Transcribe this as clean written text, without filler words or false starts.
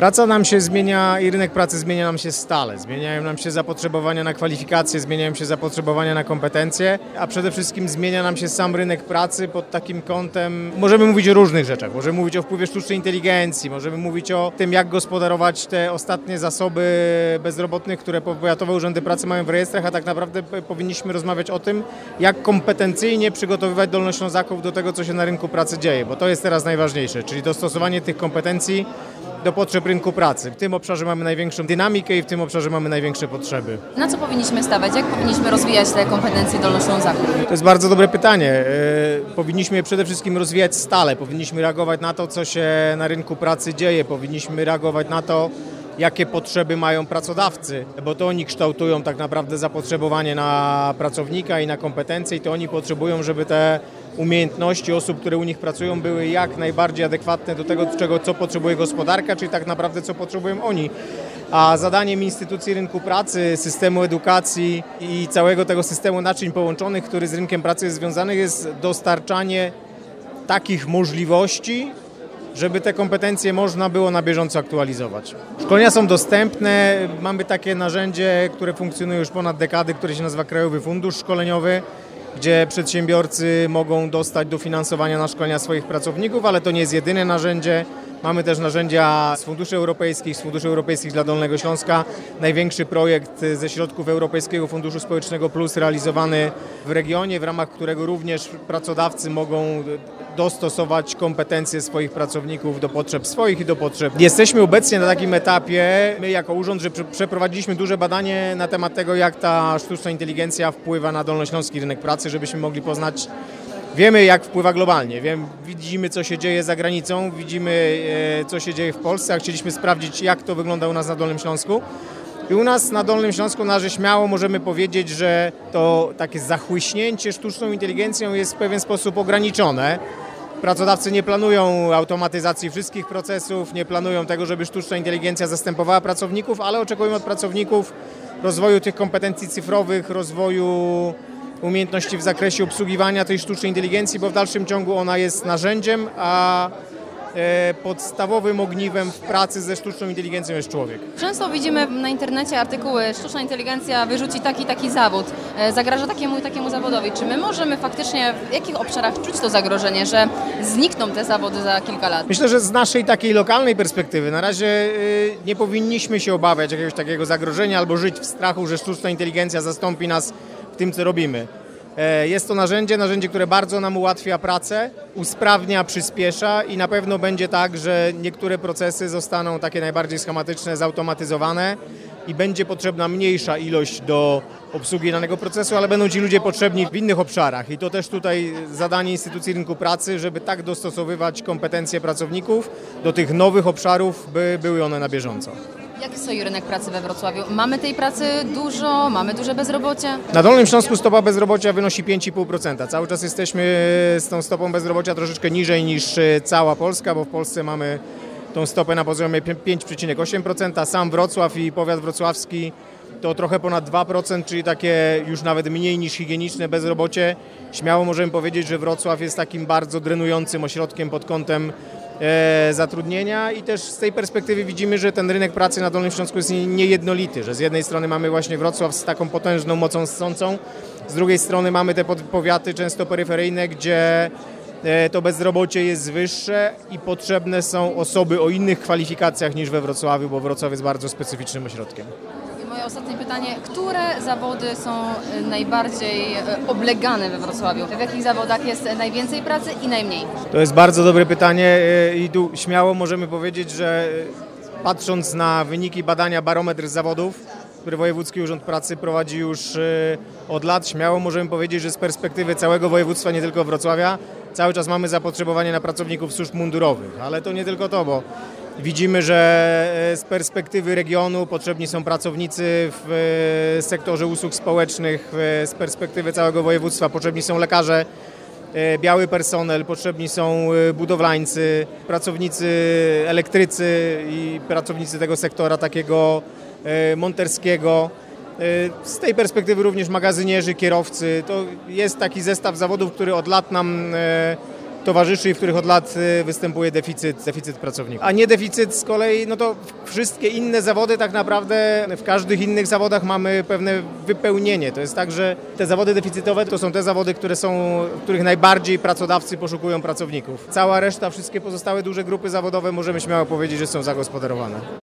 Praca nam się zmienia i rynek pracy zmienia nam się stale. Zmieniają nam się zapotrzebowania na kwalifikacje, zmieniają się zapotrzebowania na kompetencje, a przede wszystkim zmienia nam się sam rynek pracy pod takim kątem. Możemy mówić o różnych rzeczach. Możemy mówić o wpływie sztucznej inteligencji, możemy mówić o tym, jak gospodarować te ostatnie zasoby bezrobotnych, które powiatowe urzędy pracy mają w rejestrach, a tak naprawdę powinniśmy rozmawiać o tym, jak kompetencyjnie przygotowywać Dolnoślązaków do tego, co się na rynku pracy dzieje, bo to jest teraz najważniejsze, czyli dostosowanie tych kompetencji do potrzeb rynku pracy. W tym obszarze mamy największą dynamikę i w tym obszarze mamy największe potrzeby. Na co powinniśmy stawiać? Jak powinniśmy rozwijać te kompetencje Dolnoślązaków? To jest bardzo dobre pytanie. Powinniśmy je przede wszystkim rozwijać stale. Powinniśmy reagować na to, co się na rynku pracy dzieje. Powinniśmy reagować na to, jakie potrzeby mają pracodawcy, bo to oni kształtują tak naprawdę zapotrzebowanie na pracownika i na kompetencje i to oni potrzebują, żeby te umiejętności osób, które u nich pracują, były jak najbardziej adekwatne do tego, co potrzebuje gospodarka, czyli tak naprawdę co potrzebują oni. A zadaniem instytucji rynku pracy, systemu edukacji i całego tego systemu naczyń połączonych, który z rynkiem pracy jest związany, jest dostarczanie takich możliwości, żeby te kompetencje można było na bieżąco aktualizować. Szkolenia są dostępne, mamy takie narzędzie, które funkcjonuje już ponad dekadę, które się nazywa Krajowy Fundusz Szkoleniowy, gdzie przedsiębiorcy mogą dostać dofinansowania na szkolenia swoich pracowników, ale to nie jest jedyne narzędzie. Mamy też narzędzia z funduszy europejskich dla Dolnego Śląska. Największy projekt ze środków Europejskiego Funduszu Społecznego Plus realizowany w regionie, w ramach którego również pracodawcy mogą dostosować kompetencje swoich pracowników do potrzeb swoich i do potrzeb. Jesteśmy obecnie na takim etapie, my jako urząd, że przeprowadziliśmy duże badanie na temat tego, jak ta sztuczna inteligencja wpływa na dolnośląski rynek pracy, żebyśmy mogli poznać. Wiemy, jak wpływa globalnie, widzimy, co się dzieje za granicą, widzimy, co się dzieje w Polsce, a chcieliśmy sprawdzić, jak to wygląda u nas na Dolnym Śląsku. I u nas na Dolnym Śląsku śmiało możemy powiedzieć, że to takie zachłyśnięcie sztuczną inteligencją jest w pewien sposób ograniczone. Pracodawcy nie planują automatyzacji wszystkich procesów, nie planują tego, żeby sztuczna inteligencja zastępowała pracowników, ale oczekują od pracowników rozwoju tych kompetencji cyfrowych, rozwoju umiejętności w zakresie obsługiwania tej sztucznej inteligencji, bo w dalszym ciągu ona jest narzędziem, a podstawowym ogniwem w pracy ze sztuczną inteligencją jest człowiek. Często widzimy na internecie artykuły, sztuczna inteligencja wyrzuci taki zawód, zagraża takiemu i takiemu zawodowi. Czy my możemy faktycznie w jakich obszarach czuć to zagrożenie, że znikną te zawody za kilka lat? Myślę, że z naszej takiej lokalnej perspektywy na razie nie powinniśmy się obawiać jakiegoś takiego zagrożenia albo żyć w strachu, że sztuczna inteligencja zastąpi nas w tym, co robimy. Jest to narzędzie, które bardzo nam ułatwia pracę, usprawnia, przyspiesza i na pewno będzie tak, że niektóre procesy zostaną takie najbardziej schematyczne, zautomatyzowane i będzie potrzebna mniejsza ilość do obsługi danego procesu, ale będą ci ludzie potrzebni w innych obszarach i to też tutaj zadanie instytucji rynku pracy, żeby tak dostosowywać kompetencje pracowników do tych nowych obszarów, by były one na bieżąco. Jak stoi rynek pracy we Wrocławiu? Mamy tej pracy dużo, mamy duże bezrobocie? Na Dolnym Śląsku stopa bezrobocia wynosi 5,5%. Cały czas jesteśmy z tą stopą bezrobocia troszeczkę niżej niż cała Polska, bo w Polsce mamy tą stopę na poziomie 5,8%. Sam Wrocław i powiat wrocławski to trochę ponad 2%, czyli takie już nawet mniej niż higieniczne bezrobocie. Śmiało możemy powiedzieć, że Wrocław jest takim bardzo drenującym ośrodkiem pod kątem zatrudnienia i też z tej perspektywy widzimy, że ten rynek pracy na Dolnym Śląsku jest niejednolity, że z jednej strony mamy właśnie Wrocław z taką potężną mocą ssącą, z drugiej strony mamy te powiaty często peryferyjne, gdzie to bezrobocie jest wyższe i potrzebne są osoby o innych kwalifikacjach niż we Wrocławiu, bo Wrocław jest bardzo specyficznym ośrodkiem. Moje ostatnie pytanie, które zawody są najbardziej oblegane we Wrocławiu? W jakich zawodach jest najwięcej pracy i najmniej? To jest bardzo dobre pytanie i tu śmiało możemy powiedzieć, że patrząc na wyniki badania Barometr Zawodów, który Wojewódzki Urząd Pracy prowadzi już od lat, śmiało możemy powiedzieć, że z perspektywy całego województwa, nie tylko Wrocławia, cały czas mamy zapotrzebowanie na pracowników służb mundurowych, ale to nie tylko to, bo widzimy, że z perspektywy regionu potrzebni są pracownicy w sektorze usług społecznych, z perspektywy całego województwa potrzebni są lekarze, biały personel, potrzebni są budowlańcy, pracownicy elektrycy i pracownicy tego sektora takiego monterskiego. Z tej perspektywy również magazynierzy, kierowcy. To jest taki zestaw zawodów, który od lat nam towarzyszy i w których od lat występuje deficyt pracowników. A nie deficyt z kolei, no to wszystkie inne zawody tak naprawdę, w każdych innych zawodach mamy pewne wypełnienie. To jest tak, że te zawody deficytowe to są te zawody, w których najbardziej pracodawcy poszukują pracowników. Cała reszta, wszystkie pozostałe duże grupy zawodowe możemy śmiało powiedzieć, że są zagospodarowane.